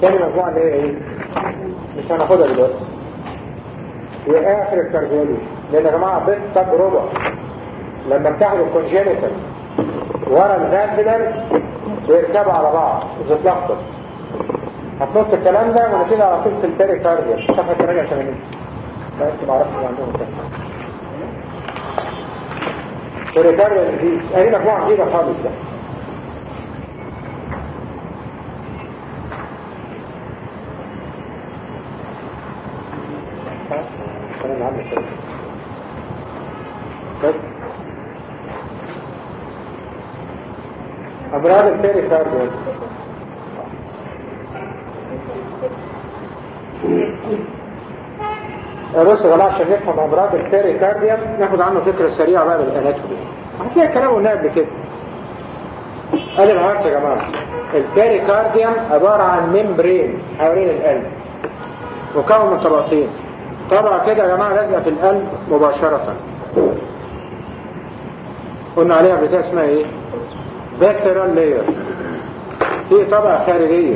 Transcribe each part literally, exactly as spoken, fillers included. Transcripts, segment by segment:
تاني مجموعة اللي هي ايه؟ مش هناخدها دلوقتي. واخر الكارديولوجي، لان يا جماعة بالتجربة لما بتاخدوا الكونجينيتال ورا الفالفولار بيركبوا على بعض وتتلخبط. هتنط الكلام ده ونتيجة على طول في البيريكارديا صفحة ثمانية وثمانين. لا انت معرفش اللي عندهم كده. بيريكارديا دي اهي مجموعة جديدة خالص ده. انا عامل كده بس امراض البيريكارديا. بصوا يا جماعه عشان نفهم امراض البيريكارديا ناخد عنه فكره سريعه بقى بالاناتومي. هتلاقي الكلام قلنا قبل كده. ادي الهارت يا جماعه. البيريكارديوم عباره عن ممبرين حوالين القلب مكون من طبقتين. طبقه كده يا جماعه لازقه في القلب مباشره. قلنا عليها قبل كده اسمها ايه؟ فيسرال لاير. في طبقه خارجيه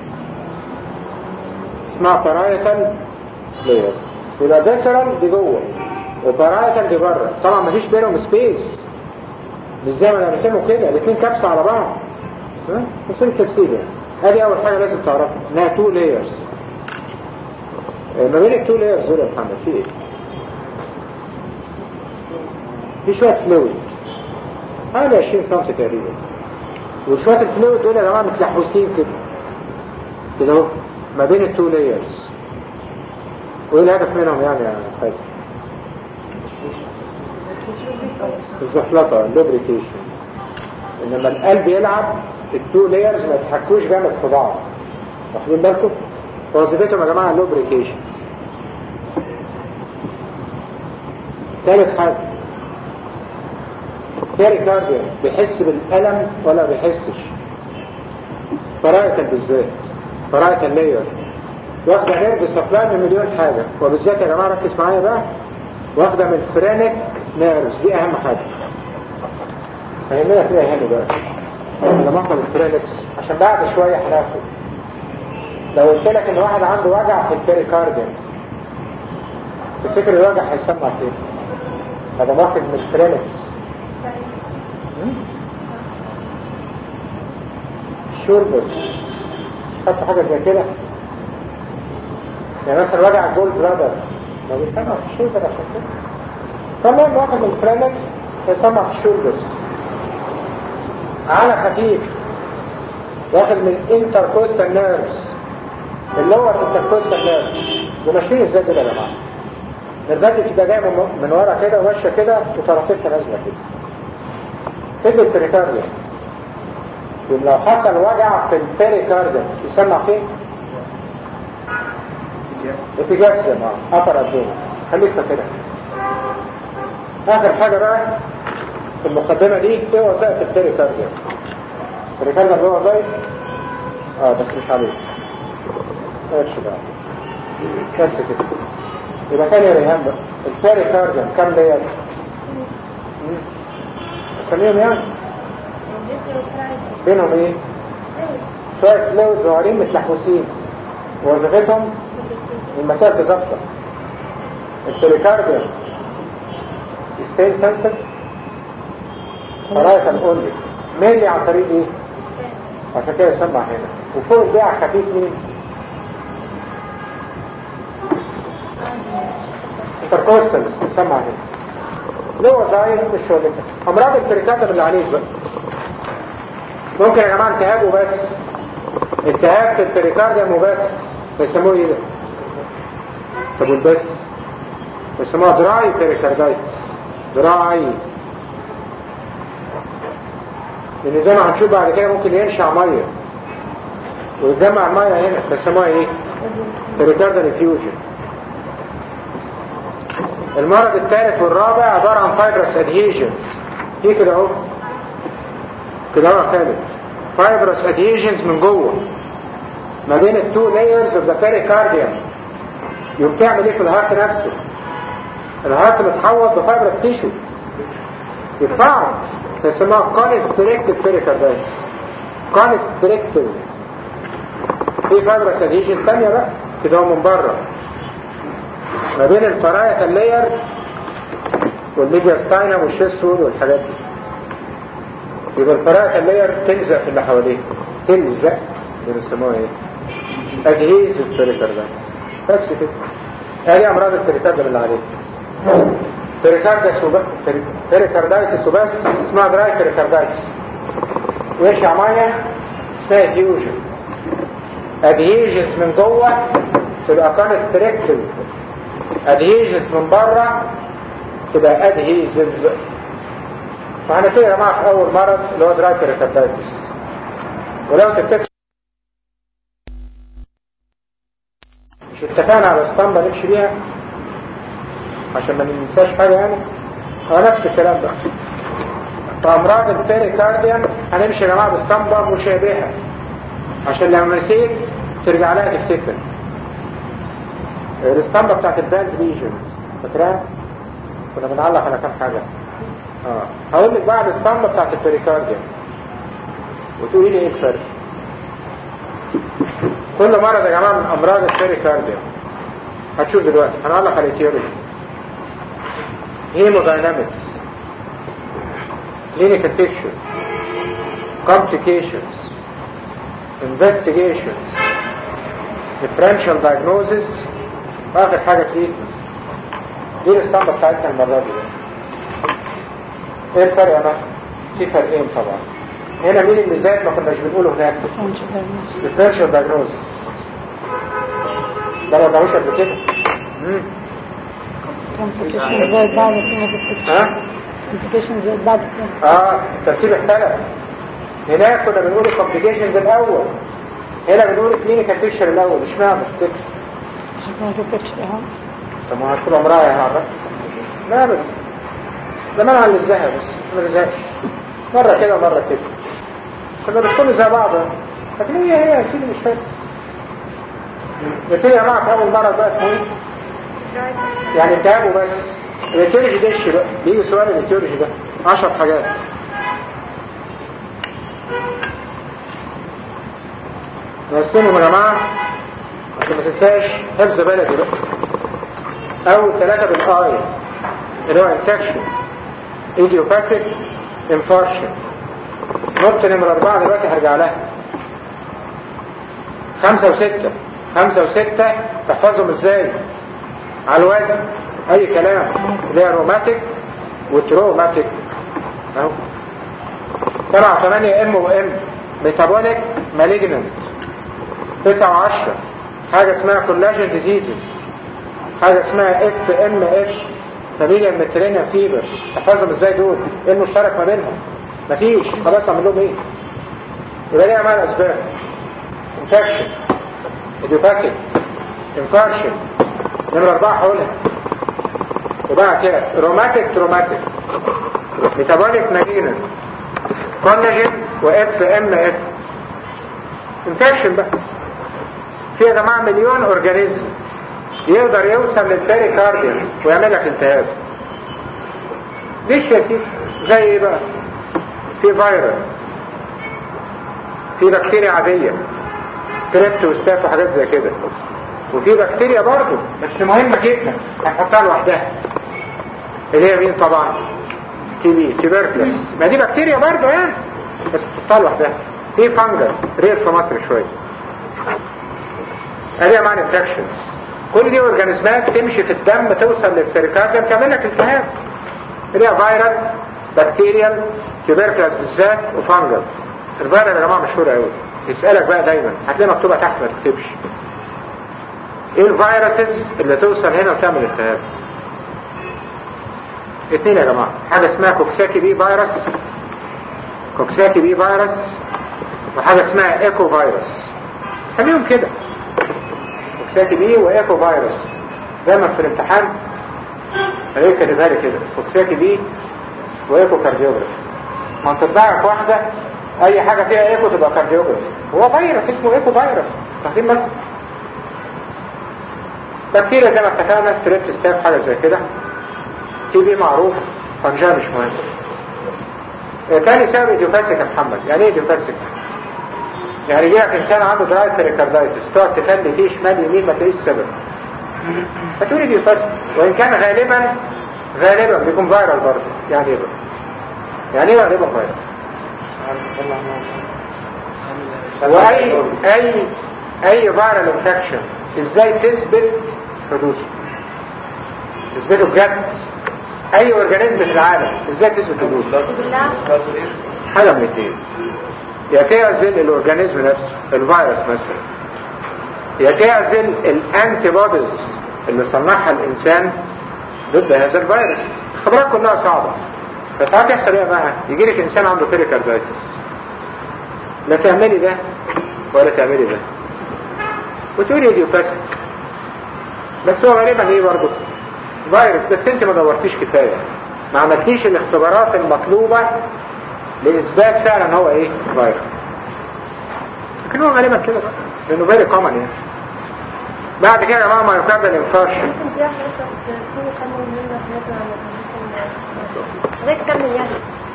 اسمها بارايتال لاير. يبقى فيسرال دي جوه وبارايتال دي بره. طبعا مفيش بينهم سبيس مش زي ما بنرسمه كده الاثنين كبسه على بعض. ها بس التفسير يعني ادي اول حاجه لازم تعرفها انها تو لايرز. ما بين التو لايرز دول يا محمد في ايه؟ في شويه فلويد حوالي عشرين سم تقريبا. وشويه الفلويد دول يا جماعه متلحوسين كده كده اهو ما بين التو لايرز. وايه الهدف منهم يعني يا خالد؟ الزحلقه اللوبريكيشن. انما القلب يلعب التو لايرز ما يتحكوش جامد في بعض. واخدين بالكم؟ وظيفتهم يا جماعه اللوبريكيشن. ثالث حاجه بيريكارديوم بيحس بالالم ولا بيحسش؟ بارايتال بالذات بارايتال لاير واخده نيرف سبلاي من مليون حاجه وبالذات يا جماعه ركز معايا بقى واخده من الفرينك نيرفز. دي اهم حاجه فهمنا فيها هنا بقى لما اخد الفرينكس عشان بعد شويه هناخد. لو قلت لك ان واحد عنده وجع في البيريكارديوم تفتكر الوجع هيسمع فين؟ هذا واخد من الفرينكس. شوربس خدت حاجه زي كده يعني مثلا وجع الجولد برادر ما بيسمع في الشوربس عشان كده. طبعا واخد من الفرينكس هيسمع في الشوربس. على خفيف واخد من انتركوستال نيرفز اللي هو الانتركوستال نيرفز. وماشيين ازاي كده يا جماعه؟ النيرفات بتبقى جايه من ورا كده وماشيه كده وطرفتها نازله كده. تدي البيريكارديوم. لو حصل وجع في البيريكارديوم يسمع فين؟ اتجاه اه ابر ابدومين. خليك فاكرها. اخر حاجه بقى في المقدمه دي ايه وظائف البيريكارديوم؟ البيريكارديوم له وظائف اه بس مش عليه ايش بقى بس كده. يبقى تاني يا ريهان بقى البيريكارديوم كام لاير؟ اسميهم يعني بينهم ايه؟ شويه فلويد صغيرين متلحوسين وظيفتهم المسافه ظابطه. البيريكارديوم ستين سنسر فراية الأولي ميلي عن طريق ايه؟ عشان كده يسمع هنا. وفوق البيع خفيف مين؟ انتركوستالز يسمع هنا. له وظائف مش شغلتها. امراض البيريكارديوم اللي عليك بقى ممكن يا جماعه التهاب وبس. التهاب في البيريكارديوم وبس بيسموه ايه ده؟ طب والبس بيسموها دراي بيريكاردايتس. دراي لان زي ما هنشوف بعد كده ممكن ينشع ميه ويتجمع الميه هنا بيسموها ايه؟ بيريكارديال انفيوجن. المرض الثالث والرابع عباره عن فايبرس ادهيجنز. دي كده اهو كده اهو ثالث فايبرس ادهيجنز من جوه ما بين التو لايرز اوف ذا بيريكارديوم. يوم تعمل ايه في الهارت نفسه؟ الهارت متحوط بفايبرس تيشو يتفعص فيسموها كونستريكتيف بيريكاردايتس. كونستريكتيف في فايبرس ادهيجن ثانيه بقى كده من بره ما بين البارايتال لاير والميدياستاينم والشيستول والحاجات دي. يبقى البارايتال لاير تلزق في اللي حواليه، تلزق بيسموها ايه؟ ادهيزيف بيريكاردايتس. بس كده. هذه امراض البيريكارديوم اللي عليه. بيريكاردايتس وبس، بيريكاردايتس وبس اسمها دراي بيريكاردايتس. ويرجع ميه اسمها ديوجن. ادهيجنز من جوه تبقى كونستريكتيف، ادهيجنز من بره تبقى ادهيزيف. فهنبتدي يا جماعه في اول مرض اللي هو دراي بيريكاردايتس. ولو تفتكر مش اتفقنا على اسطمبة نمشي بيها عشان ما ننساش حاجة يعني؟ هو نفس الكلام ده. فأمراض البيريكارديوم هنمشي يا جماعة باسطمبة مشابهة عشان لما نسيت ترجع لها تفتكر. الاسطمبة بتاعت الباند ليجن فاكراها؟ كنا بنعلق على كام حاجة. اه هقول لك بقى الاسطمبة بتاعت البيريكارديوم وتقولي لي ايه الفرق. كل مرض يا جماعة من امراض البيريكارديوم هتشوف دلوقتي هنعلق على الاتيولوجي، هيموداينامكس، clinical picture, complications, investigations, differential diagnosis، واخر حاجة treatment. دي الاسطمبة بتاعتنا المرة دي. ايه الفرق يا مهد؟ في فرقين طبعا. هنا مين اللي زاد ما كناش بنقوله هناك؟ differential diagnosis. ده ما قلناهوش قبل كده. امم complications زي بعض ها؟ complications زي بعض اه ترتيب اختلف. هناك كنا بنقول complications الاول، هنا بنقول clinical picture الاول. اشمعنى تفتكر؟ عشان clinical picture اهو. طب ما هتكون امرأة يا هعرف؟ لا بس ده منع للزهق بس ما تزهقش. مرة كده ومرة كده كنا بتكونوا زي بعض لكن هي هي يا سيدي مش فاكر. نبتدي يا جماعة في أول مرة بقى اسمه ايه؟ يعني انتهابه بس. الاتيولوجي دش بقى بيجي سؤال الاتيولوجي ده عشر حاجات. نقسمهم يا جماعة عشان ما تنساش حفظ بلدي بقى. أول ثلاثة بالآي اللي هو انفكشن، ايديوباثيك، انفارشن. نقطة نمرة أربعة دلوقتي هرجع لها. خمسة وستة خمسة وستة تحفظهم ازاي؟ على الوزن أي كلام اللي هي روماتيك وتروماتيك أهو. سبعة وثمانية ام وام ميتابوليك ماليجننت. تسعة وعشرة حاجة اسمها كولاجين ديزيزز، حاجة اسمها اف ام اف فاميليا ميترينيا فيبر. تحفظهم ازاي دول؟ ايه المشترك ما بينهم؟ مفيش. خلاص اعمل لهم ايه؟ يبقى ليه اعمال اسباب؟ انفكشن، ايديوباثيك، انفارشن. نمرة اربعة حولها. وبعد كده روماتيك تروماتيك ميتابوليك ماليجننت كولاجين واف ام اف. انفكشن بقى. في يا جماعة مليون اورجانيزم يقدر يوصل للبيريكارديوم ويعمل لك التهاب. ليش يا سيدي؟ زي ايه بقى؟ في فيروس، في بكتيريا عادية ستريبت وستاف وحاجات زي كده، وفي بكتيريا برضو بس مهمة جدا هنحطها لوحدها اللي هي مين طبعا؟ تي بي تيبركلس. ما دي بكتيريا برضو يعني بس تحطها لوحدها. في فانجل رير في مصر شوية. ادي معنى انفكشنز. كل دي اورجانيزمات تمشي في الدم توصل للبيريكارديوم تعمل لك التهاب. اللي هي فيرال، بكتيريال، تيبركلس بالذات، وفانجل. الفيرال يا جماعه مشهوره قوي. يسالك بقى دايما هتلاقي مكتوبه تحت ما تكتبش. ايه الفيروسز اللي توصل هنا وتعمل التهاب؟ اثنين يا جماعه. حاجه اسمها كوكساكي بي فيروس، كوكساكي بي فيروس، وحاجه اسمها ايكو فيروس. سميهم كده كوكساكي بي وايكو فيروس. دايما في الامتحان هلاقي كاتبها لي كده كوكساكي بي وايكو كارديوجرافي. ما انت تضيعك واحده اي حاجه فيها ايكو تبقى كارديوجرافي. هو فيروس اسمه ايكو فيروس. واخدين بالكم؟ بكتيريا زي ما اتفقنا ستريبت ستاف حاجه زي كده. تي بي معروف، فانجا مش مهم. تاني سبب ايديوباثيك يا محمد. يعني ايه ايديوباثيك؟ يعني يجي لك انسان عنده درايت بيريكاردايتس تقعد تفلي فيه شمال يمين ما تلاقيش السبب، فتقول دي فاسد، وان كان غالبا غالبا بيكون فايرال برضه. يعني ايه بقى؟ يعني ايه غالبا فايرال؟ واي اي اي فايرال انفكشن ازاي تثبت حدوثه؟ تثبته بجد. اي اورجانيزم في العالم ازاي تثبت حدوثه؟ حاجه من الاثنين، يا تعزل الاورجانيزم نفسه الفيروس مثلا، يا تعزل الانتي بوديز اللي صنعها الانسان ضد هذا الفيروس. الخبرات كلها صعبه. فساعات يحصل ايه بقى؟ يجي لك انسان عنده بيريكاردايتس، لا تعملي ده ولا تعملي ده وتقولي ايديوباثيك، بس هو غالبا ايه برضه؟ فيروس. بس انت ما دورتيش كفايه، ما عملتيش الاختبارات المطلوبه لإثبات فعلا هو ايه؟ فايروس. لكن هو غالبا كده بقى لأنه فيري كومن يعني. بعد كده يا جماعة مايوكاردال انفاركشن. ازاي تكمل يعني؟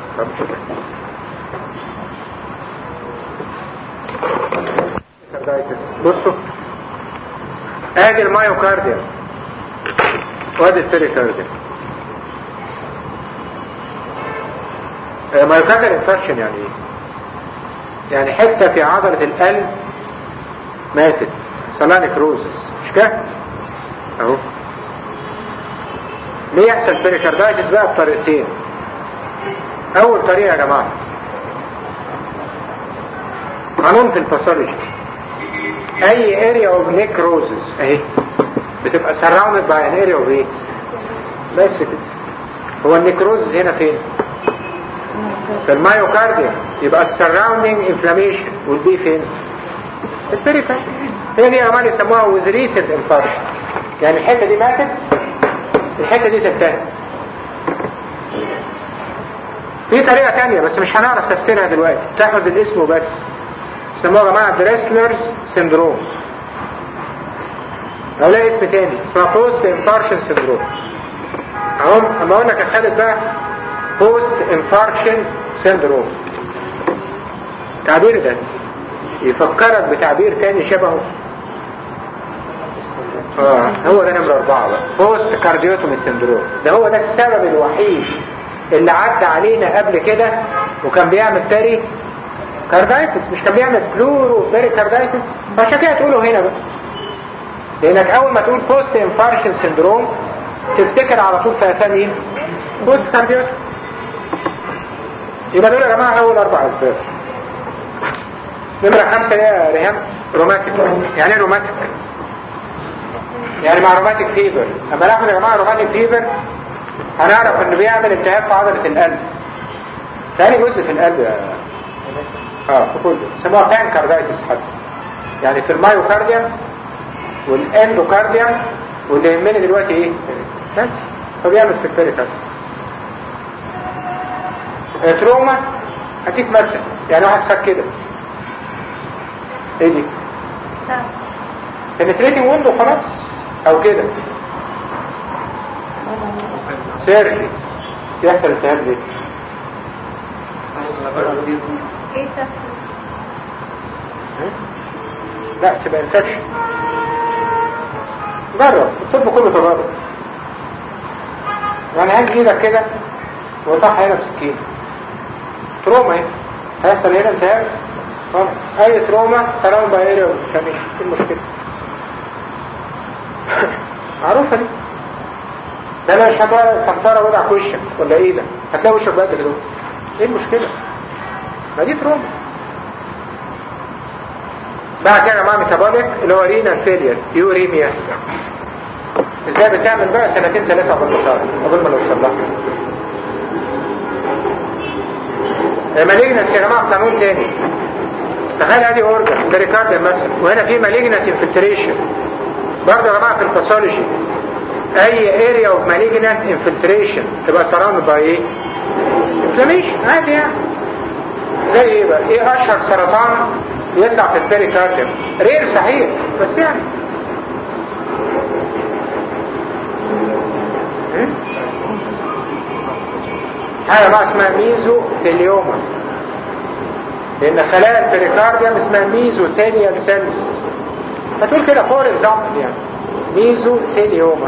بصوا ادي المايوكارديال وادي البيريكارديال. مايوكاردال انفاركشن يعني ايه؟ يعني حتة في عضلة القلب ماتت، صلها نكروزس، مش كده؟ اهو. ليه يحصل بيريكاردايتس بقى بطريقتين. اول طريقة يا جماعة قانون في الباثولوجي، اي اريا اوف نيكروزس اهي بتبقى سراوندد باي ان اريا اوف ايه؟ بس كده. هو النيكروزس هنا فين؟ في المايوكارديا، يبقى السراوندينج انفلاميشن والدي فين؟ البيريكارد. هي دي كمان يسموها وذ ريسنت انفاركشن، يعني الحته دي ماتت الحته دي تنتهي. في طريقه ثانيه بس مش هنعرف تفسيرها دلوقتي، تحفظ الاسم بس. يسموها يا جماعه دريسلرز سيندروم، او لا اسم تاني اسمها بوست انفاركشن سيندروم. اهو اما اقول لك يا خالد بقى بوست انفاركشن سيندروم، التعبير ده يفكرك بتعبير تاني شبهه. اه هو ده نمرة اربعة بقى، بوست كارديوتومي سيندروم. ده هو ده السبب الوحيد اللي عدى علينا قبل كده وكان بيعمل بيري كاردايتس، مش كان بيعمل بلورو بيري كاردايتس. فعشان كده تقوله هنا بقى، لانك اول ما تقول بوست انفاركشن سيندروم تفتكر على طول في اسامي مين؟ بوست كارديوتومي. يبقى دول يا جماعة اول اربع اسباب. نمرة خمسة يا ريهام روماتيك. يعني ايه روماتيك؟ يعني مع روماتيك فيبر. اما ناخد يا جماعة روماتيك فيبر هنعرف انه بيعمل التهاب في عضلة القلب. ثاني جزء في القلب يا اه في كله سموها بانكاردايتس حتى، يعني في المايوكارديوم والاندوكارديوم، واللي يهمني دلوقتي ايه؟ بس فبيعمل في البيريكارديوم. تروما هديك مثل، يعني واحد خد كده ايه دي؟ بنتريتنج ويندو خلاص، او كده سيرجي يحصل التهاب ليه؟ لا تبقى انفكشن. جرب الطب كله تجارب. يعني هنجي ايدك كده وطح هنا بسكين، تروما ايه؟ هيحصل هنا التهاب. اي تروما سراوند باي اريا انفلاميشن. ايه المشكله؟ معروفه دي. ده لو شبه سمطره وضع في وشك ولا ايه ده هتلاقي وشك بقى كده. ايه المشكله؟ ما دي تروما. بعد كده مع ميتابوليك اللي هو رينال فيلير يوريميا. ازاي بتعمل بقى سنتين ثلاثه قبل ما قبل ما نوصل لها. مالجنس يا جماعه قانون تاني. تخيل ادي اورجن بيريكارديوم مثلا، وهنا في مالجنت انفلتريشن. برضه يا جماعه في الباثولوجي اي اريا اوف مالجنت انفلتريشن تبقى سراوند باي ايه؟ انفلاميشن. عادي يعني. زي ايه بقى؟ ايه اشهر سرطان يطلع في البيريكارديوم؟ رير صحيح بس يعني حاجه بقى اسمها ميزو ثيليوما. لان خلايا البريكارديوم اسمها ميزوثيليال سيلز. هتقول كده فور اكزامبل يعني ميزوثيليوما.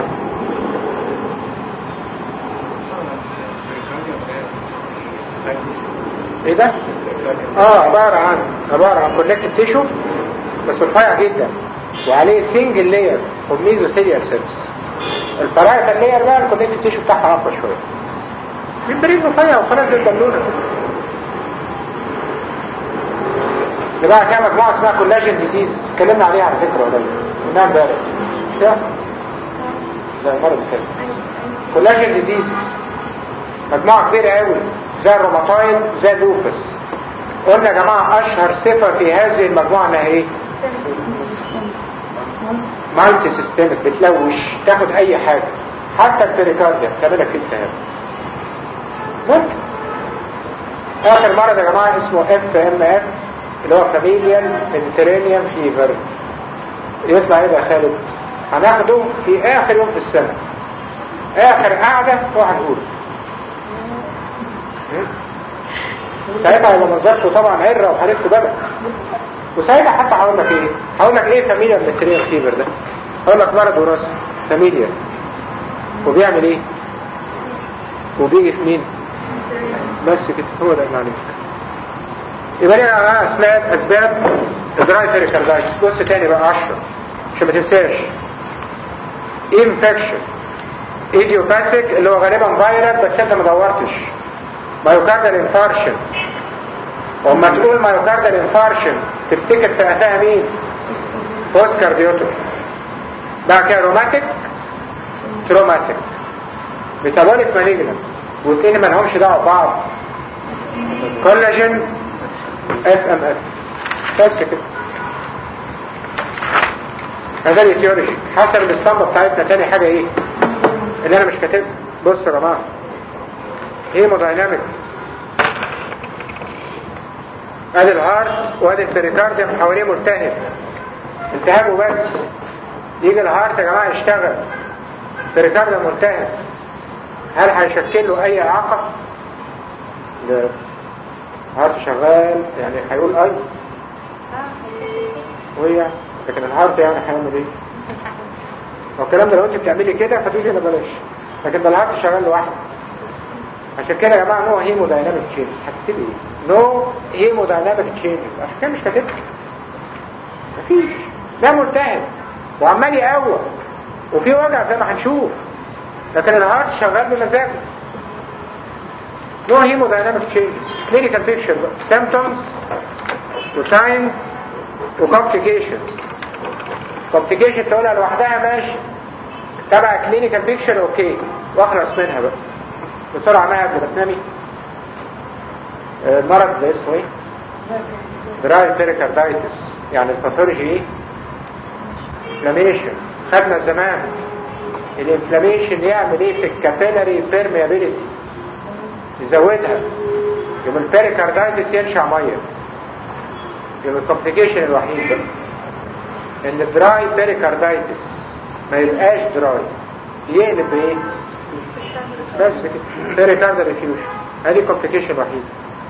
ايه ده؟ اه عبارة عن عبارة عن كونكتيف تيشو بس رفيع جدا وعليه سنجل لاير اوف ميزوثيليال سيلز. البرايتال لاير بقى الكونكتيف تيشو بتاعها اقوى شويه. البريد رفيع وخلاص زي البالونه. ده بقى كام مجموعه اسمها كولاجين ديزيز اتكلمنا عليها على فكره ولا قلناها امبارح مش كده؟ زي المره اللي فاتت. كولاجين ديزيزز مجموعه كبيره قوي زي الروماتويد زي اللوبس. قلنا يا جماعه اشهر صفه في هذه المجموعه انها ايه؟ مالتي سيستمك، بتلوش تاخد اي حاجه حتى البريكارديا تعملها في التهاب. ممكن. اخر مرض يا جماعه اسمه اف ام اف اللي هو فاميليال ميديترينيان فيفر. يطلع ايه يا خالد؟ هناخده في اخر يوم في السنه اخر قعده وهنقول ساعتها هيبقى منظرته طبعا عره وحريقته بلد. وساعتها حتى هقول لك ايه هقول لك ايه فاميليال ميديترينيان فيفر ده. هقول لك مرض وراثي فاميليال وبيعمل ايه وبيجي في مين بس كده. هو ده اللي عليك. يبقى لنا اسماء اسباب دراي بيريكاردايتس. بص تاني بقى عشرة عشان ما تنساش. انفكشن ايديوباثيك اللي هو غالبا فايرال بس انت ما دورتش. مايوكاردال انفارشن. وما تقول مايوكاردال انفارشن تفتكر في قفاها مين؟ بوست كارديوتومي. بعد كده روماتيك تروماتيك ميتابوليك مالجنت والاثنين ما لهمش دعوه ببعض. كولاجين اف ام اف بس كده. هذا الاتيولوجي حسب الاسطمبه بتاعتنا. تاني حاجه ايه اللي انا مش كاتبها؟ بص يا جماعه هيموداينامكس. ادي الهارت وادي البريكارديوم حواليه ملتهب التهاب وبس. يجي الهارت يا جماعه يشتغل البريكارديوم ملتهب. هل هيشكل له اي اعاقه؟ لا. الهارت شغال يعني هيقول اي وهي لكن الهارت يعني هيعمل ايه؟ هو الكلام ده لو انت بتعملي كده فتقولي انا بلاش. لكن ده الهارت شغال لوحده. عشان كده يا جماعه نو هيمودايناميك تشينج. هتكتبي ايه؟ نو هيمودايناميك تشينج. عشان كده مش كاتبها. مفيش. ده ملتهب وعمال يقوى وفي وجع زي ما هنشوف. لكن الهارت شغال بمزاجه. نو هيمودايناميك تشينج. كلينيكال بيكتشر سيمبتومز وساينز وكومبليكيشنز. كومبليكيشن تقولها لوحدها ماشي تبع كلينيكال بيكتشر اوكي واخلص منها بقى بسرعه معايا قبل ما تنامي. المرض ده اسمه ايه؟ دراي بيريكاردايتس. يعني الباثولوجي ايه؟ انفلاميشن. خدنا زمان الانفلاميشن يعمل ايه في الكابيلاري بيرميابيليتي؟ يزودها. يوم البيريكاردايتس ينشع ميه. يوم الكومبليكيشن الوحيد بقى ان الدراي بيريكاردايتس ما يبقاش دراي يقلب بايه؟ بس كده بيريكاردال ريفيوجن. هذه كومبليكيشن الوحيد.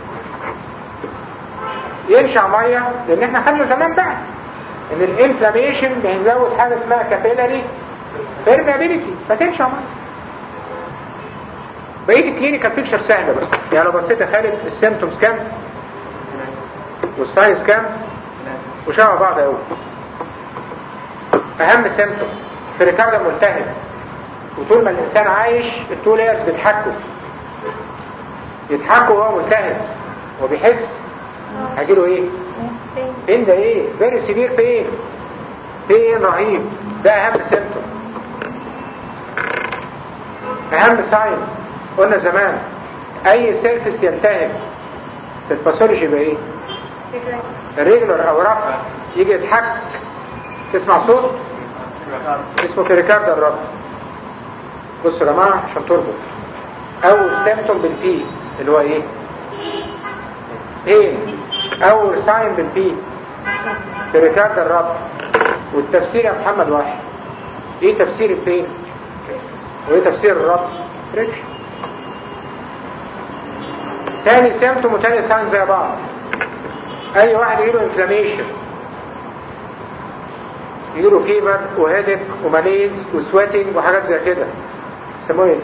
ينشع ميه لان احنا خدنا زمان بقى ان الانفلاميشن بيزود حاجه اسمها كابيلاري بيرميابيليتي فتنشع ميه. بقيه الكلينيكال بيكتشر سهله بقى. يعني لو بصيت يا خالد السيمبتومز كام والساينس كام وشبه بعض قوي. اهم سيمبتوم بريكارديوم ملتهب وطول ما الانسان عايش التو لايرز بيتحكوا يتحكوا وهو ملتهب وبيحس هيجيله ايه؟ فين ده ايه؟ فيري سيفير بين بين رهيب. ده اهم سيمبتوم. اهم ساين قلنا زمان اي سيرفيس يلتهب في الباثولوجي بايه؟ الريجولر او رفع يجي يتحك تسمع صوت اسمه بيريكاردال رفع. بصوا يا جماعه عشان تربط اول سيمبتوم بالبي اللي هو ايه؟ بين. اول ساين بالبي بيريكاردال رفع. والتفسير يا محمد واحد. ايه تفسير البين وايه تفسير الرفع؟ فريكشن. تاني سيمتوم وتاني ساين زي بعض. اي واحد يجيله انفلاميشن، يجيله فيبر وهيدك وماليز وسويتنج وحاجات زي كده، يسموه ايه؟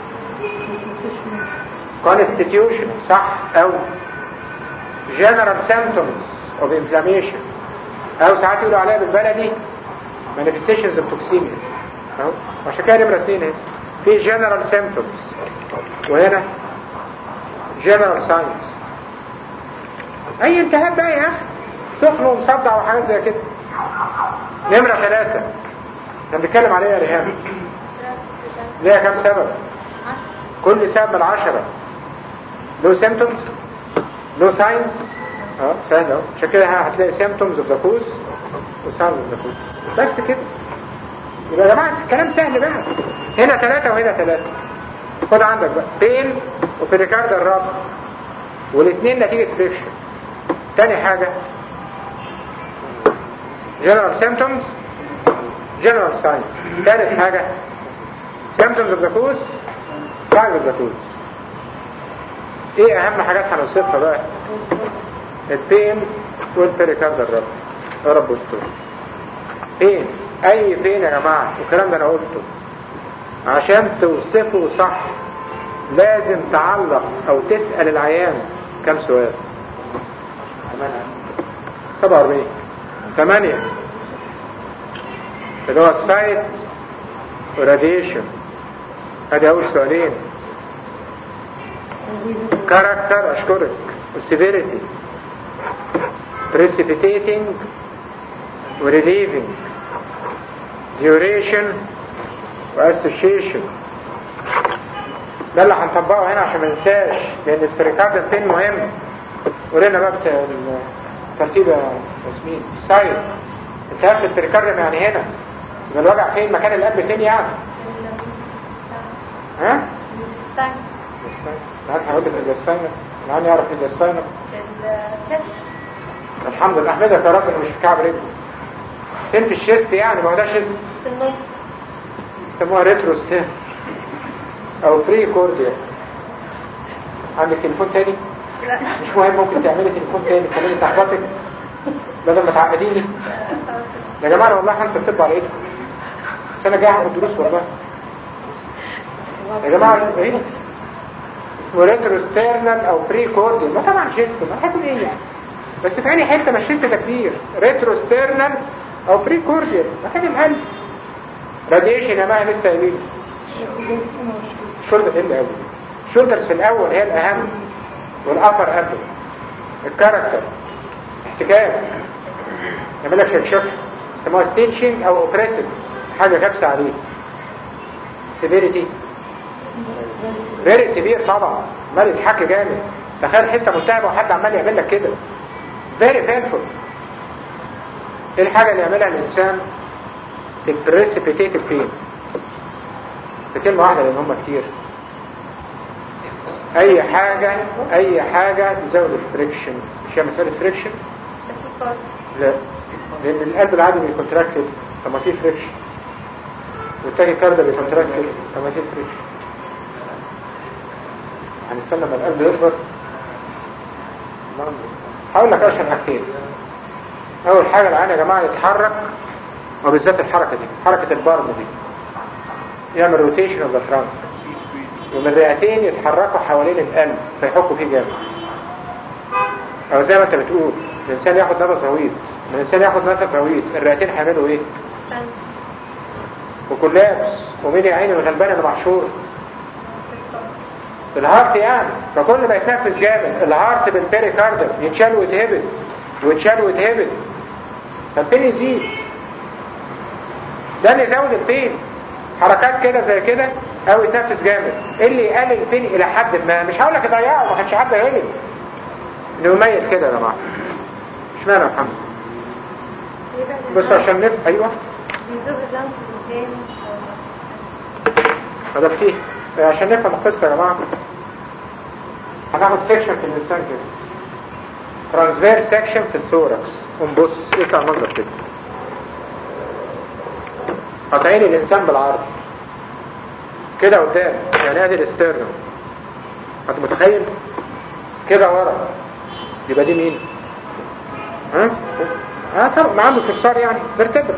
constitution، صح؟ او general symptoms of inflammation، او ساعات يقولوا عليها بالبلدي manifestations of toxemia. اهو عشان كده نمرة اتنين اهي، في general symptoms وهنا general signs. اي التهاب بقى يا اخي، سخن ومصدع وحاجات زي كده. نمرة ثلاثة احنا بنتكلم عليها يا ريهام، ليها كام سبب؟ كل سبب من العشرة له symptoms له signs. اه سهل اهو، عشان كده هتلاقي symptoms of the cause و signs of the cause، بس كده. يبقى يا جماعة الكلام سهل بقى، هنا ثلاثة وهنا ثلاثة. خد عندك بقى بين وبريكارد الرب، والاثنين نتيجة فريكشن. تاني حاجة general symptoms general signs. ثالث حاجة symptoms of the cause signs of the cause. ايه اهم حاجات هنوصفها بقى؟ البين والبريكارد الرب. يا رب استر. بين، اي بين يا جماعة، والكلام ده انا قلته، عشان توصفه صح لازم تعلق او تسأل العيان كم سؤال. سبعة واربعين ثمانية اللي هو السايت وراديشن، ادي اول سؤالين. كاركتر، اشكرك، والسيفيريتي، precipitating وريليفينج، duration واسوشيشن. ده اللي هنطبقه هنا عشان ما ننساش، لان البريكارديال بين مهم. قولنا بقى الترتيب يا ياسمين. السايد، انت قبل البريكارديال يعني هنا، يبقى الوجع فين؟ مكان القلب فين يعني؟ ها؟ الان هقول لك الجستاينر، الان يعرف الجستاينر. الحمد لله، احمدك يا رب انه مش في كعب رجله. فين في الشيست يعني؟ ما هو ده شيست، يسموها ريتروستير او بري كورديال. عندك تليفون تاني؟ لا مش مهم، ممكن تعملي تليفون تاني تكلمي صاحبتك بدل ما تعقديني. يا جماعه والله هنسى الطب على ايدكم، بس انا جاي اخد دروس والله يا جماعه. اسمه ايه؟ اسمه ريتروستيرنال او بري كورديال. ما طبعا شيست، ما هاكل ايه يعني، بس في عيني حته مش شيست ده كبير. ريتروستيرنال او بري كورديال مكان القلب. راديشن يا جماعه لسه قايلين. شولدر ايه الاول؟ شولدرز في الاول هي الاهم، والابر قبل. الكاركتر احتكاك، يعمل لك شكشك، يسموها ستيتشنج او اوبريسيف، حاجه كبسه عليه. سيفيريتي فيري سيفير طبعا، عمال يتحكي جامد. تخيل حته ملتهبه وحد عمال يعمل لك كده، فيري بينفول. ايه الحاجه اللي يعملها الانسان؟ البريسيبيتيت البين. بكلمه واحده لان هم كتير. اي حاجه اي حاجه تزود الفريكشن. مش هي مساله فريكشن؟ لا، لان القلب العادي بيكونتراكتد، طب ما فيه فريكشن. والتاني كاردا بيكونتراكتد، طب ما فيه فريكشن. هنستنى لما القلب يكبر. هقول لك اشهر حاجتين. اول حاجه العين يا جماعه يتحرك، وبالذات الحركه دي، حركه البارم دي، يعمل روتيشن اوف ذا فرانك، ومن الرئتين يتحركوا حوالين القلب فيحكوا فيه جامد. او زي ما انت بتقول، الانسان ياخد نفس غويط، الانسان ياخد نفس غويط، الرئتين هيعملوا ايه؟ وكولابس. ومين يا عيني الغلبان اللي محشور؟ الهارت يعني. فكل ما يتنفس جامد الهارت بالبيريكارديوم يتشال ويتهبط ويتشال ويتهبط، فالبين يزيد. ده اللي يزود البين، حركات كده زي كده، او يتنفس جامد. ايه اللي يقلل البين الى حد ما؟ مش هقول لك يضيعه، ما كانش حد يقلل، انه يميل كده يا جماعه. اشمعنى يا محمد؟ بس عشان نفهم. ايوه هذا فيه عشان نفهم القصه يا جماعه. هناخد سيكشن في اللسان كده، ترانسفير سيكشن في الثوركس، ونبص يطلع منظر كده. قاطعين الانسان بالعرض كده قدام، يعني ادي الاسترنم، انت متخيل كده ورا، يبقى دي مين؟ ها اه طبعا ما عنده استفسار يعني برتبر.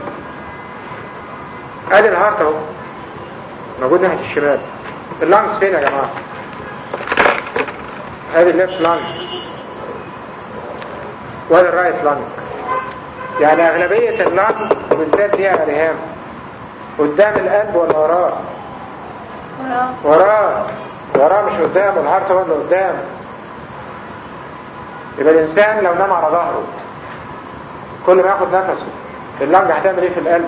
ادي الهارت اهو موجود ناحيه الشمال. اللانجز فين يا جماعه؟ ادي الليفت لانج وادي الرايت لانج. يعني اغلبيه اللانج وبالذات ليها رهام قدام القلب ولا وراه؟ وراه. وراه وراه مش قدام. الهارت هو اللي قدام. يبقى الانسان لو نام على ظهره كل ما ياخد نفسه اللنج هتعمل ايه في القلب؟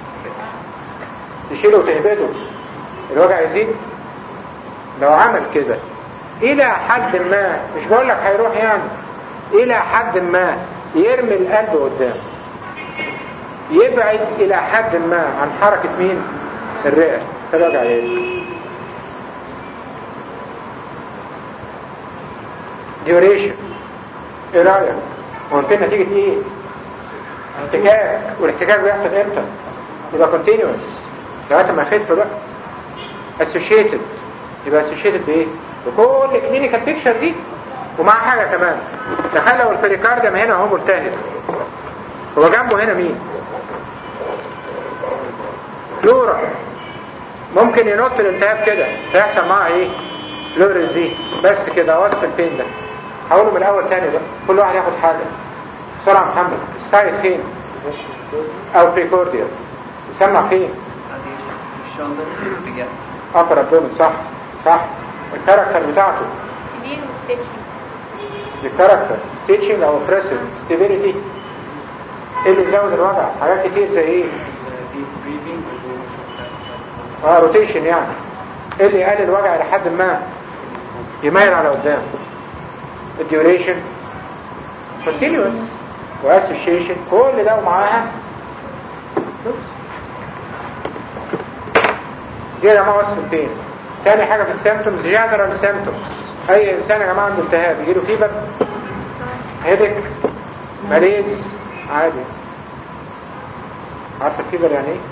تشيله وتهبده الوجع يزيد. لو عمل كده الى حد ما، مش بقول لك هيروح يعني، الى حد ما يرمي القلب قدام، يبعد الى حد ما عن حركة مين؟ الرئة، فالوجع يزيد. ديوريشن ايه رأيك؟ قلت نتيجة ايه؟ احتكاك. والاحتكاك بيحصل امتى؟ يبقى continuous لغاية ما يخف بقى. associated يبقى associated بايه؟ بكل الكلينيكال بيكشر دي. ومع حاجة كمان، تخيل لو البريكارديوم هنا هو ملتهب، هو جنبه هنا مين؟ فلورا. ممكن ينط الالتهاب كده فيحصل معاه ايه؟ فلوريز دي. بس كده وصف البين ده. هقوله من الاول تاني بقى، كل واحد ياخد حاجة بسرعة. محمد السايد فين؟ او بريكورديال يسمع فين؟ upper abdomen. صح صح. الكاركتر بتاعته الكاركتر ستيتشنج او بريسل ستيبيليتي. ايه اللي يزود الوجع؟ حاجات كتير زي ايه؟ اه روتيشن يعني. ايه اللي يقلل الوجع لحد ما يميل على قدام؟ الديوريشن continuous واسوشيشن كل ده ومعاها دي يا جماعه وصف البين. تاني حاجه في السيمتومز جنرال سيمتومز. اي انسان يا جماعه عنده التهاب يجيله فيبر، هيدك، ماليز عادي. عارفه الفيبر يعني ايه؟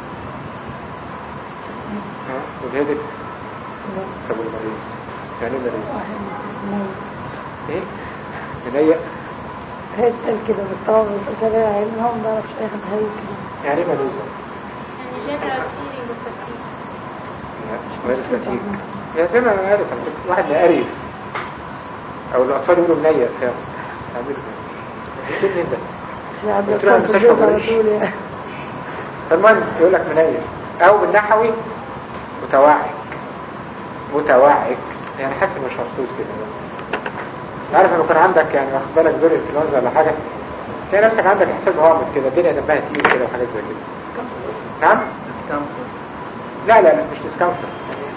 ها والهيدك. طب والماليز يعني ايه ماليز؟ ايه؟ منيق هيتقل كده بالطاقة والأسابيع عينهم ما بعرفش اخد هاي كده. يعني ايه مالوزة؟ يعني جنرال سيرينج والتفكير. لا مش مالوز فتيك. يا زي ما انا عارف واحد مقريف او الاطفال يقولوا منيق فاهم. استعملوا كده ايه ده؟ مش عارف قلت له المستشفى ماليش. المهم يقول لك منيق او بالنحوي متوعك. متوعك يعني حاسس مش مبسوط كده. عارف لما يكون عندك يعني واخد بالك دور الانفلونزا ولا حاجه تلاقي نفسك عندك احساس غامض كده، الدنيا دمها تقيل كده وحاجات زي كده. نعم؟ لا لا لا مش ديسكمفورت.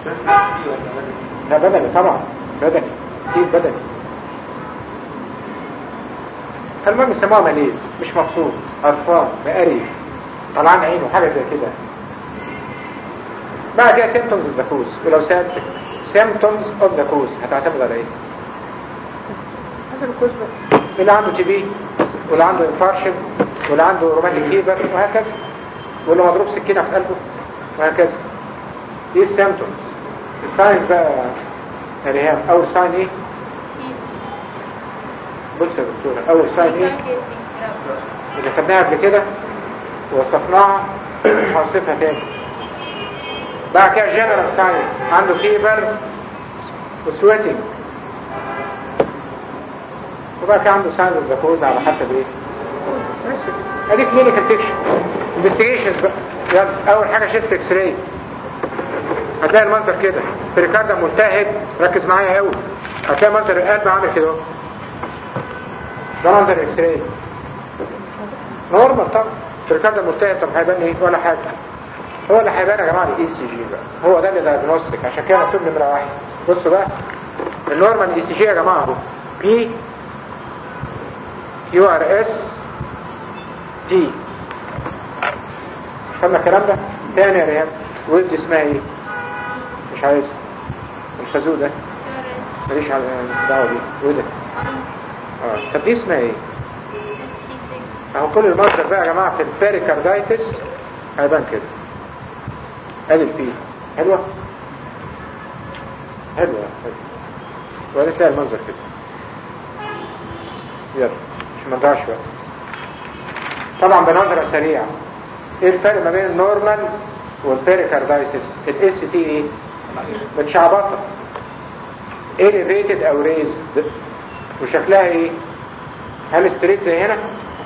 لا بدني طبعا بدني كتير بدني. فالمهم يسموها ماليز، مش مبسوط، قرفان، مقرف، طلعان عينه حاجه زي كده. بعد كده سيمتومز اوف ذا كوز. ولو سالتك سيمتومز اوف ذا كوز هتعتمد على ايه؟ حسب الكوز بقى. اللي عنده تي بي واللي عنده انفارشن واللي عنده روماتيك فيبر وهكذا، واللي مضروب سكينه في قلبه وهكذا. دي السيمتومز. الساينز بقى يا ريهام، اول ساين ايه؟ بص يا دكتوره، اول ساين ايه؟ اللي خدناها قبل كده ووصفناها مش هنوصفها تاني. بعد كده جنرال ساينز، عنده فيبر وسويتنج. وبقى كان عنده ساينز اوف ذا كوز على حسب ايه؟ بس ادي كلينيكال بيكشر. انفستيجيشنز بقى. يلا اول حاجه شيست اكس راي. هتلاقي المنظر كده، بريكارديوم ملتهب، ركز معايا قوي. هتلاقي منظر القلب عامل كده. ده منظر الاكس راي. نورمال طبعا. بريكارديوم ملتهب، طب هيبان ايه؟ ولا حاجه. هو اللي هيبان يا جماعه الاي سي جي بقى. هو ده اللي دايجنوستيك، عشان كده مكتوب نمره واحد. بصوا بقى النورمال اي سي جي يا جماعه اهو. بي كيو ار اس دي. فهمنا الكلام ده؟ تاني يا ريان، ودي اسمها ايه؟ مش عايز الخازوق ده ماليش دعوه بيه. وده اه طب دي اسمها ايه؟ اهو كل المنظر بقى يا جماعه في البيريكاردايتس هيبان كده. ادي البي حلوه حلوه حلوه. وادي تلاقي المنظر كده. يلا مش منضعش بقى. طبعا بنظرة سريعة، ايه الفرق ما بين النورمال والبيريكاردايتس؟ الاس تي ايه؟ متشعبطة elevated او raised، وشكلها ايه؟ هل ستريت زي هنا؟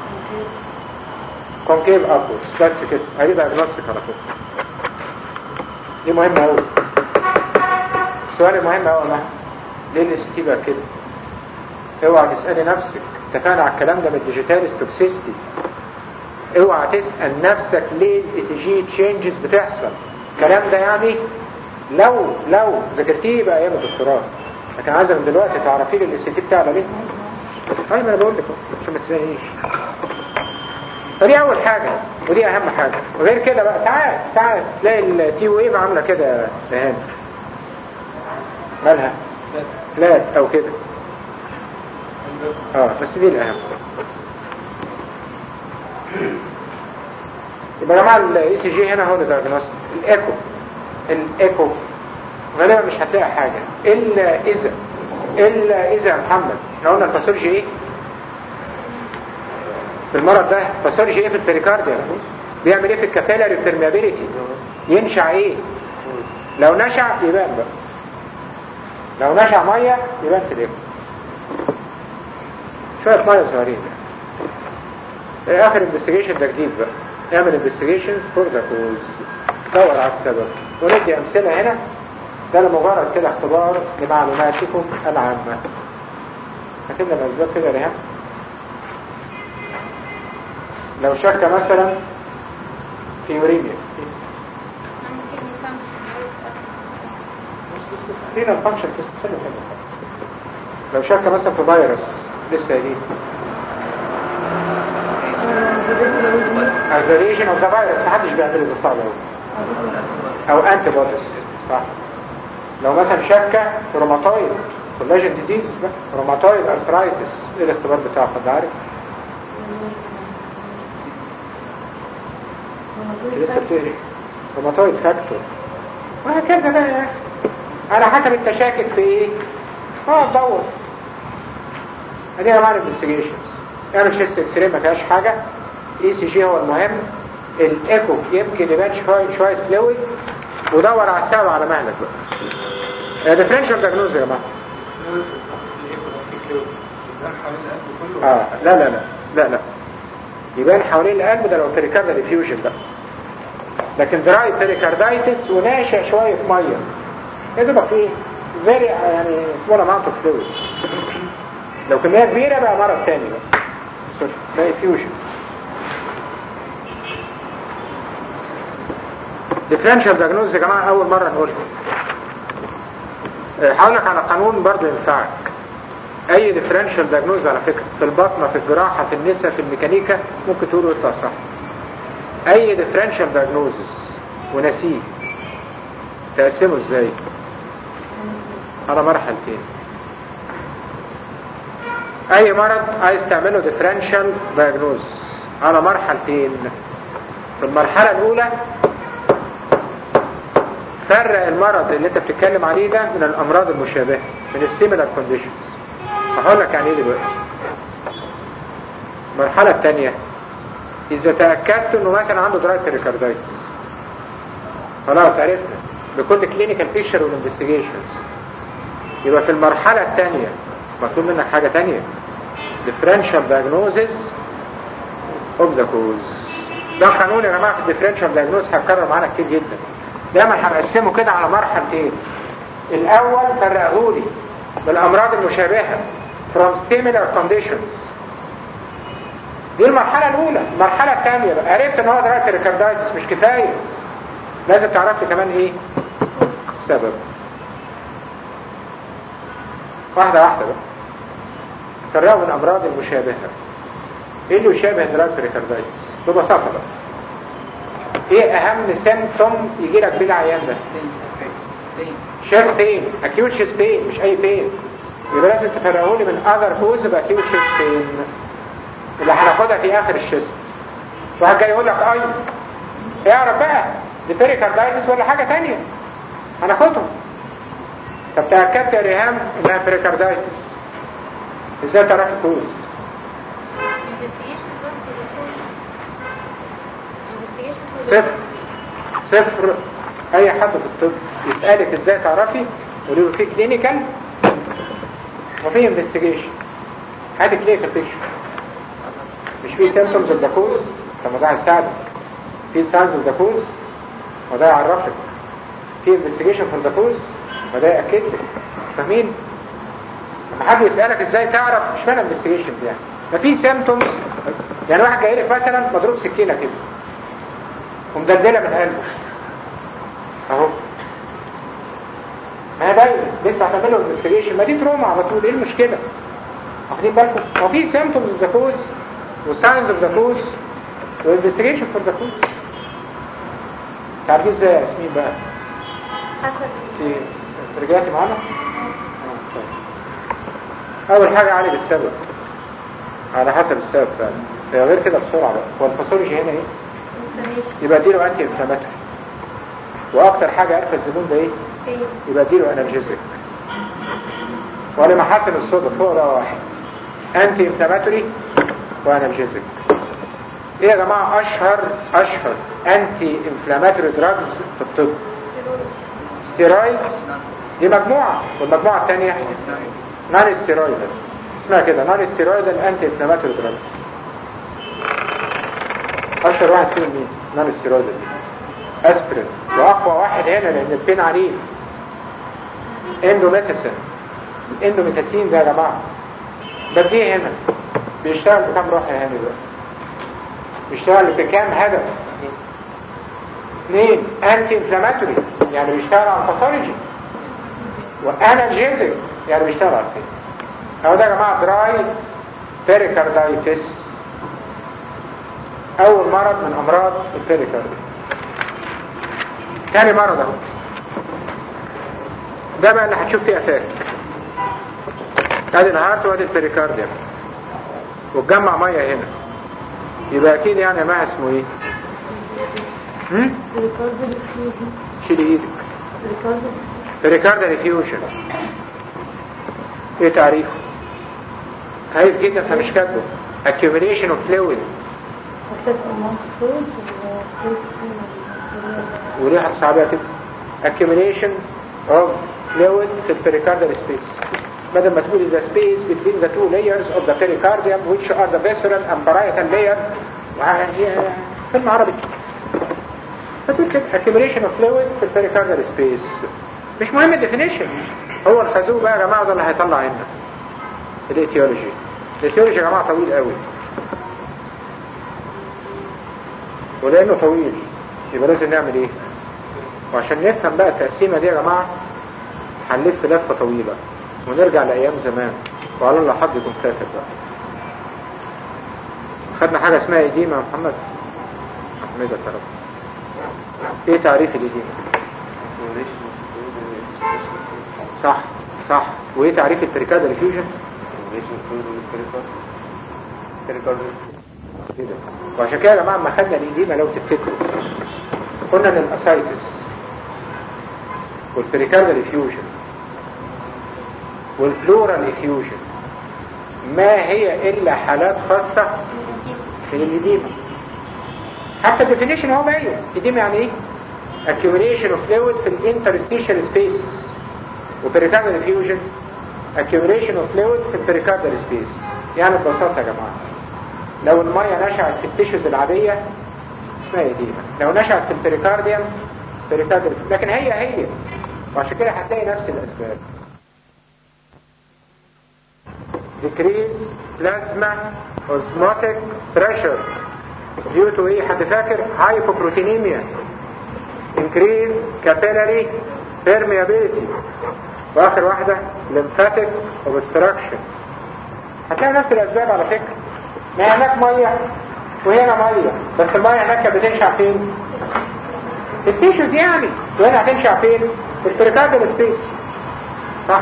كونكيف ابورس، بس كده. هي دايجنوستيك على فكرة، دي مهمة قوي. السؤال المهم قوي ده، ليه الاس تي بقى كده؟ اوعى تسألي نفسك، اتفقنا على الكلام ده من الديجيتال توكسيستي. اوعى تسأل نفسك ليه الاي سي جي تشينجز بتحصل. الكلام ده يعني لو لو ذاكرتيه بقى ايام الدكتوراه، لكن عايزه من دلوقتي تعرفي لي الاي سي تي بتاعنا ليه. طيب انا بقول لك عشان ما تسالنيش. فدي اول حاجه ودي اهم حاجه. وغير كده بقى ساعات ساعات تلاقي التي ويف عامله كده اهان، مالها فلات او كده، اه بس دي الاهم. يبقى يا جماعه الاي سي جي هنا هو الدايجنوستيك. الايكو الايكو غالبا مش هتلاقي حاجه الا اذا الا اذا يا محمد احنا قلنا الباثولوجي ايه في المرض ده؟ الباثولوجي ايه في البريكارديا؟ بيعمل ايه في الكابيلاري بيرميابيليتي؟ ينشع ايه؟ لو نشع يبان بقى، لو نشع ميه يبان في الايكو شويه ميه صغيرين. اخر انفستيجيشن ده جديد بقى، اعمل انفستيجيشنز فور ذا كوز، دور على السبب. وندي امثله هنا، ده لمجرد كده اختبار لمعلوماتكم العامه. هتبنى الاسباب كده يا ريهام. لو شك مثلا في يوريميا، فينا الفانكشن تستخدم هنا. لو شك مثلا في فيروس لسه قايلين as a region of the virus، محدش بيعمله، ده صعب قوي. او انتي بوديز، صح. لو مثلا شك في روماتويد كولاجين ديزيز، روماتويد ارثرايتس، ايه الاختبار بتاعه؟ حد عارف؟ لسه بتقري روماتويد فاكتور، وهكذا بقى يا اخي على حسب انت شاكك في ايه. اه تدور. ادي يا جماعه الانفستيجيشنز. اعمل شيست اكس راي ما فيهاش حاجه، اي سي جي هو المهم، الايكو يمكن يبان شويه شويه فلويد، ودور على السبب على مهلك بقى. ديفرنشال دايجنوز يا جماعه. اه لا لا لا لا لا يبان حوالين القلب ده لو بريكاردال ديفيوجن بقى، لكن دراي بريكاردايتس وناشع شويه ميه يبقى فيه فيري يعني سمول اماونت اوف فلويد. لو كميه كبيره بقى مرض تاني بقى، ده ديفيوجن. ديفرنشال دايجنوز يا جماعه اول مره نقولها. هقول لك على قانون برضه ينفعك. اي ديفرنشال دايجنوز على فكره في البطنه، في الجراحه، في النساء، في الميكانيكا، ممكن تقول ويطلع صح. اي ديفرنشال دايجنوزز ونسيه تقسمه ازاي؟ على مرحلتين. اي مرض عايز تعمله ديفرنشال دايجنوز على مرحلتين. في المرحله الاولى فرق المرض اللي انت بتتكلم عليه ده من الامراض المشابهه، من السيميلار كونديشنز. هقول لك يعني ايه دلوقتي. المرحله الثانيه اذا تاكدت انه مثلا عنده دراي بريكاردايتس، خلاص عرفنا بكل كلينيكال بيكتشر والانفستيجيشنز، يبقى في المرحله الثانيه مطلوب منك حاجه ثانيه، differential diagnosis of the cause. ده قانون يا جماعه في الديفرنشال دايجنوز هيتكرر معانا كتير جدا. دايما هنقسمه كده على مرحلتين. الاول فرقهولي بالامراض المشابهه from similar conditions، دي المرحله الاولى. المرحله الثانيه بقى عرفت ان هو دراي بريكاردايتس مش كفايه، لازم تعرف لي كمان ايه السبب. واحده واحده بقى. فرقوا من الامراض المشابهه. ايه اللي يشابه دراي بريكاردايتس ببساطه بقى؟ ايه اهم سيمبتوم يجي لك بيه العيان ده؟ شيست بين، اكيوت شيست بين، مش اي بين. يبقى لازم تفرقوا لي من اذر كوز باكيوت شيست بين اللي هناخدها في اخر الشيست. واحد جاي يقول لك اي اعرف بقى دي بريكاردايتس ولا حاجه ثانيه هناخدهم. طب تاكدت يا ريهام انها بريكاردايتس، ازاي تعرف الكوز؟ صفر صفر. اي حد في الطب يسألك ازاي تعرفي، قولي له في كلينيكال وفي انفستيجيشن. هاتي كلينيكال بيكشر، مش في سيمبتومز اوف ذا كوز، طب ما ده هيساعدك. في ساينز اوف ذا كوز وده يعرفك. في انفستيجيشن فور ذا كوز وده يأكد لك. فاهمين؟ لما حد يسألك ازاي تعرف، مش معنى انفستيجيشنز يعني، ما في سيمبتومز. يعني واحد جاي لك مثلا مضروب سكينه كده ومدلدله من قلبه اهو، ما هي باينه لسه هتعمل له انفستيجيشن، ما دي تروما على طول. ايه المشكله؟ واخدين بالكم؟ هو في سيمبتومز اوف ذا كوز وساينز اوف ذا كوز وانفستيجيشن فور ذا كوز. تعرفين ازاي يا ياسمين بقى؟ حسب رجعتي معانا؟ اول حاجه عالج السبب على حسب السبب فعلا. هي غير كده بسرعه بقى. هو الباثولوجي هنا ايه؟ يبقى اديله انتي انفلاماتوري. واكتر حاجه عارفه الزبون ده ايه؟ يبقى اديله انالجيزك. ولما حسن الصدف هو ده واحد، انتي انفلاماتوري وانالجيزك. ايه يا جماعه اشهر اشهر انتي انفلاماتوري دراجز في الطب؟ ستيرويدز، دي مجموعه، والمجموعه الثانيه نون ستيرويدال، اسمها كده نون ستيرويدال انتي انفلاماتوري دراجز. اشهر واحد فيهم مين؟ نون ستيرويدال اسبرين. واقوى واحد هنا لان البين عنيف اندوميثاسين. الاندوميثاسين ده يا جماعه بديه هنا بيشتغل بكام روح يا هاني بقى؟ بيشتغل بكام هدف؟ اثنين انتي انفلاماتوري يعني بيشتغل على الباثولوجي، وانالجيزك يعني بيشتغل على الفين. اهو ده يا جماعه دراي بيريكاردايتس، اول مرض من امراض البيريكارديوم. ثاني مرض اهو، ده بقى اللي هتشوف فيه افاك. ادي الهارت وادي البيريكارديوم وتجمع ميه هنا، يبقى اكيد يعني ما اسمه ايه؟ هم؟ شيلي ايدك. بيريكارديال افيوجن. ايه تعريفه؟ هايف جدا فمش كاتبه. accumulation of fluid. وليه هتصعبها كده؟ accumulation of fluid في البيريكارديال space. بدل ما تقول the space between the two layers of the pericardium which are the visceral and parietal layer. فيلم عربي. فتقول كده accumulation of fluid في البيريكارديال space. مش مهم الديفينيشن. هو الخازوق بقى يا جماعه ده اللي هيطلع لنا الايتيولوجي. الايتيولوجي يا جماعه طويل قوي، ولانه طويل يبقى لازم نعمل ايه؟ وعشان نفهم بقى التقسيمه دي يا جماعه هنلف لفه طويله ونرجع لايام زمان، وعلى الله حد يكون فاكر بقى. خدنا حاجه اسمها ايديما يا محمد احمد الطرف. ايه تعريف الايديما؟ صح صح. وايه تعريف البيريكارديال افيوجن؟ كده. وعشان كده يا جماعه لما خدنا الايديما لو تفتكروا قلنا ان الاسايتس والبيريكارديال افيوجن والبلورال افيوجن ما هي الا حالات خاصه في الايديما. حتى الديفينيشن هو باين. ايديما يعني ايه؟ accumulation of fluid في الانترستيشال سبيسز. وبيريكارديال افيوجن accumulation of fluid في البيريكارديال سبيس. يعني ببساطه يا جماعه لو الميه نشأت في التيشوز العاديه اسمها ايديما، لو نشأت في البيريكارديوم بيريكارديال، لكن هي هي. وعشان كده هتلاقي نفس الاسباب. decrease plasma osmotic pressure due to ايه؟ حد فاكر؟ hypoproteinemia. increase capillary permeability. واخر واحدة lymphatic obstruction. هتلاقي نفس الاسباب على فكرة. ما هناك مية وهنا مية، بس المية هناك بتنشع فين؟ في التيشوز يعني، وهنا هتنشع فين؟ في البيريكارديال سبيس. صح؟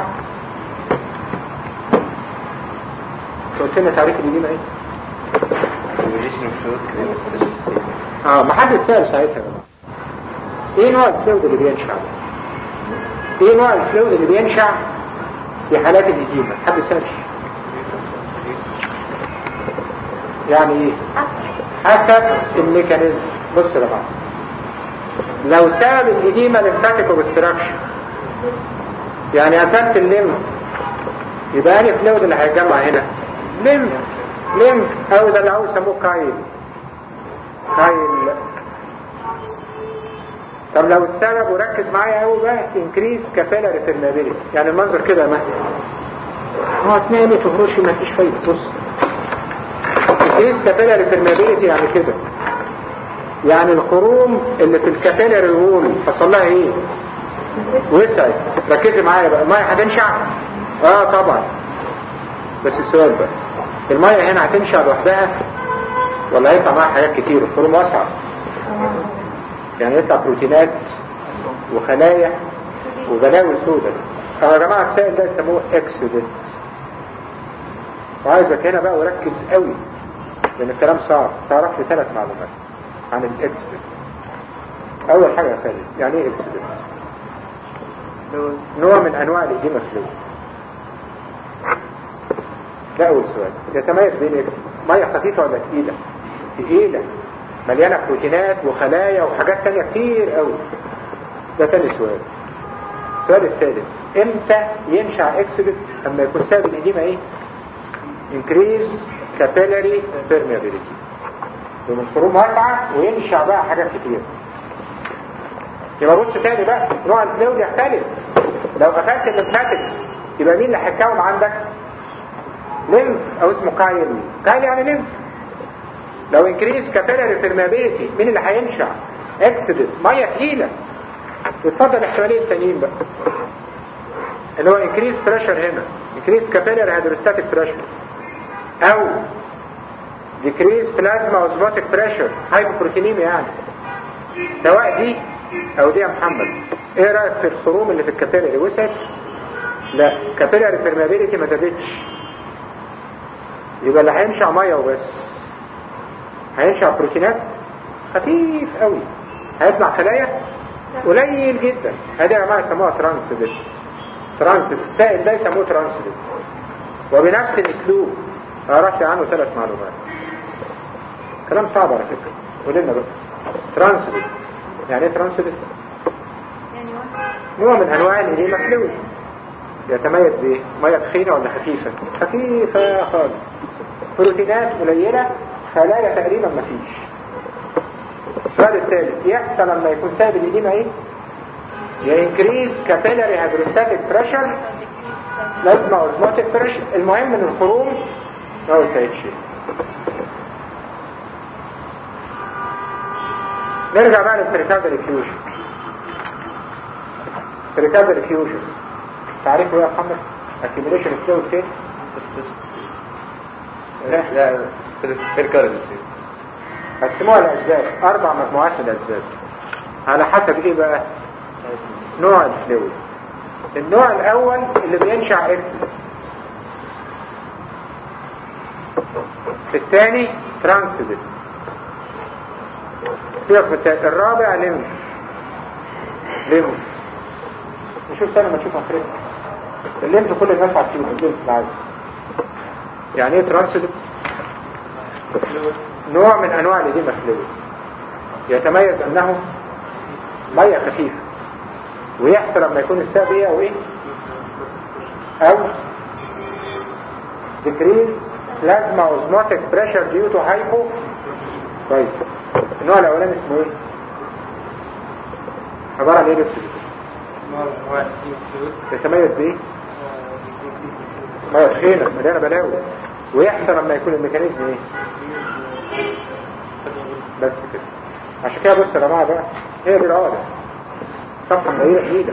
قلت لنا تعريف الإديمة ايه؟ اه ما حد سأل ساعتها يا جماعة. ايه نوع الفلويد اللي بينشع؟ ايه نوع الفلويد اللي بينشع في حالات الإديمة؟ حد سألش؟ يعني ايه؟ حسب الميكانيزم. بص يا جماعه، لو سبب الإديمة لمفاتيك اوبستراكشن، يعني قفلت الليمف، يبقى أنهي فلويد اللي هيتجمع هنا؟ ليمف. ليمف أو ده اللي عاوز يسموه كايل. كايل. طب لو السبب، وركز معايا قوي بقى، انكريز كابيلاري بيرميابيليتي، يعني المنظر كده يا مهدي، هو تنامي تهرشي ما فيش فايده. بص، انكريز كابيلاري بيرميابيليتي يعني كده، يعني الخروم اللي في الكابيلاري وول حصل لها ايه؟ وسعت. ركزي معايا بقى، الميه هتنشع؟ اه طبعا. بس السؤال بقى، الميه هنا هتنشع لوحدها ولا هيطلع معاها حاجات كتير؟ الخروم واسعه، يعني يطلع بروتينات وخلايا وبلاوي سوداء. يا جماعه السائل ده يسموه اكسودنت. وعايزك هنا بقى وركز قوي لان الكلام صعب. تعرف لي ثلاث معلومات عن الاكسودنت. اول حاجه يا خالد، يعني ايه اكسودنت؟ نوع من انواع الإديمة فلويد. ده اول سؤال. يتميز بين الاكسودنت، ميه خفيفه ولا تقيله؟ تقيله، مليانه بروتينات وخلايا وحاجات تانية كتير قوي. ده تاني سؤال. السؤال الثالث، امتى ينشع اكسودنت؟ اما يكون سبب الإديمة ايه؟ increase capillary permeability، يوم الخروم واسعة وينشع بقى حاجات كتير. يبقى بص تاني بقى، نوع الفلويد يختلف. لو قفلت الليمفاتكس يبقى مين اللي هيتكون عندك؟ ليمف، او اسمه كايل. كايل يعني ليمف. لو increase capillary permeability مين اللي هينشع؟ اكسودنت، ميه تقيله. يتفضل احتماليه التانيين بقى، اللي هو increase pressure هنا، increase capillary hydrostatic pressure، او decrease plasma osmotic pressure، hypoproteinemia يعني. سواء دي او دي يا محمد، ايه رايك في الخروم اللي في الكابيلاري؟ وسعت؟ لا، كابيلاري permeability ما زادتش. يبقى اللي هينشع ميه وبس. هينشع بروتينات خفيف قوي، هيطلع خلايا قليل جدا. هذه يا جماعه يسموها ترانسيدنت. ترانسيدنت، السائل ده يسموه ترانسيدنت. وبنفس الاسلوب عرفت عنه ثلاث معلومات. كلام صعب على فكره، قول لنا بقى. ترانسيدنت يعني ايه؟ ترانسيدنت نوع من انواع الإديمة فلويد. يتميز بايه؟ ميه تخينه ولا خفيفه؟ خفيفه خالص، بروتينات قليله، خلايا تقريبا ما فيش. السؤال الثالث، يحصل لما يكون سبب الإديمة ايه؟ يا انكريز كابيلاري هيدروستاتيك بريشر، لازمه اوزموتيك بريشر. المهم ان الخروم ما وسعتش. نرجع بقى للبريكاردال افيوجن. بريكاردال افيوجن تعرفوا ايه يا محمد؟ accumulation of fluid فين؟ لا لا بريكاردال. قسموها لأسباب، أربع مجموعات من الأسباب على حسب إيه بقى؟ نوع الفلويد. النوع الأول اللي بينشع إكسس، الثاني ترانسيدنت، الرابع ليمف. ليمف نشوف تاني ما نشوف آخرين. الليمف كل الناس عارفين الليمف العادي. يعني إيه ترانسيدنت؟ نوع من انواع الإديمة فلويد، يتميز انه ميه خفيفه، ويحصل لما يكون السبب ايه او ايه؟ او decrease plasma osmotic pressure due to hypo. كويس. النوع الاولاني اسمه ايه؟ عباره عن ايه بس؟ يتميز بايه؟ ميه تخينه مليانه بلاوي، ويحصل لما يكون الميكانيزم ايه؟ بس كده. عشان كده بص يا جماعه بقى، هي دي العقده، صفحه قليله جديده.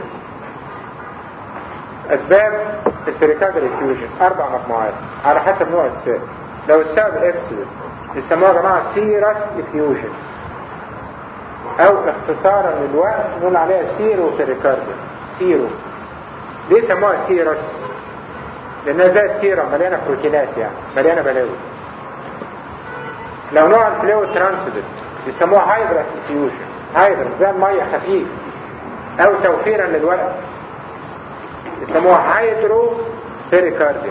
اسباب البريكاردال افيوجن اربع مجموعات على حسب نوع السبب. لو السبب اكسيدنت يسموها يا جماعه سيرس افيوجن، او اختصارا للوقت نقول عليها سيرو بريكاردال. سيرو ليه سموها سيرس؟ لانها زي السيرة مليانه بروتينات، يعني مليانه بلاوي. لو نوع الفلويد ترانسيدنت يسموها هايدرس افيوجن. هايدرس زي الميه خفيف، او توفيرا للوقت يسموها هايدرو بيريكارديا.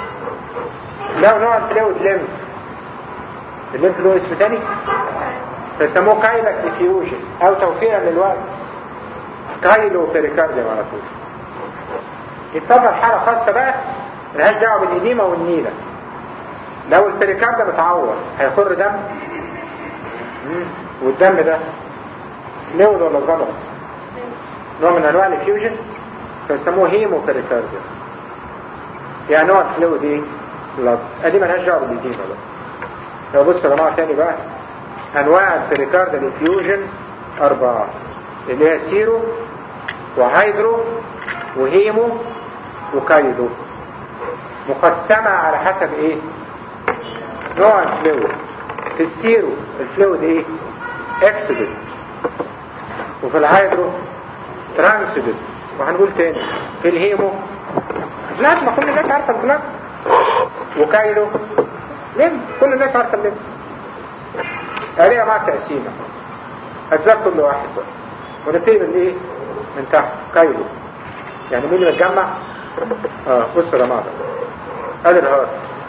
لو نوع الفلويد ليمف، الليمف له اسم تاني فيسموه كايلس ديفيوجن او توفيرا للوقت كايلو بيريكارديوم على طول. يتفضل حالة خاصة بقى ملهاش دعوة بالإديمة والنيلة. لو البيريكارديوم اتعور هيخر دم، مم. والدم ده لود ولا زلط؟ نوع من انواع الفيوجن فيسموه هيمو بيريكارديوم. يعني نوع الفلويد ايه؟ بلاد. ادي ملهاش دعوة بالإديمة بقى. لو بصوا يا جماعة تاني بقى، انواع البيريكارديال انفيوجن اربعة اللي هي سيرو وهيدرو وهيمو وكايدو، مقسمة على حسب ايه؟ نوع الفلويد. في السيرو الفلويد ايه؟ اكسودد، وفي الهيدرو ترانسودد، وهنقول تاني في الهيمو بلازما، كل الناس عارفة البلازما، وكايدو لم، كل الناس عارفة اللم. هذه مع تقسيمة أسباب كل واحد بقى، ونبتدي من ايه؟ من تحت كايلو. يعني مين اللي متجمع؟ اه بصوا يا جماعة، ادي الهارت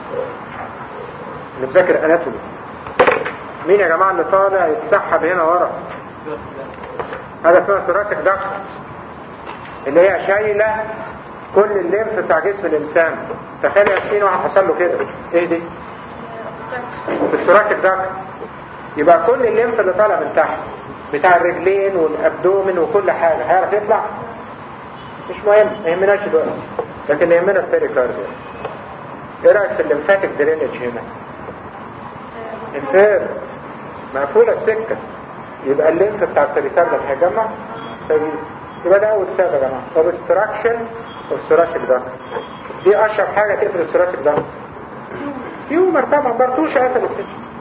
اللي مذاكر اناتومي. مين يا جماعة اللي طالع يتسحب هنا ورا؟ هذا اسمها ثوراسيك داكت، اللي هي شايلة كل الليمف بتاع جسم الانسان. تخيل يا ياسمين واحد حصل له كده، ايه دي؟ في الثوراسيك داكت. يبقى كل الليمف اللي طالع من تحت بتاع الرجلين والابدومن وكل حاجة هيعرف يطلع؟ مش مهم، ما يهمناش دلوقتي، لكن يهمنا البيريكارديوم. ايه رايك في الليمفاتيك درينج هنا؟ انفير، مقفولة السكة، يبقى الليمف بتاع البيريكارديوم هيجمع طيب. يبقى ده اول سبب يا جماعه، اوبستراكشن والثوراسيك داكت. دي اشهر حاجه تقفل الثوراسيك داكت. تيومر طبعا، برطوشه قفلت كده.